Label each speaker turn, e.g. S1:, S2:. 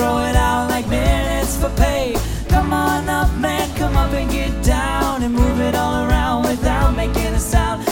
S1: throw it out like minutes for pay. Come on up, man, come up and get down and move it all around without making a sound.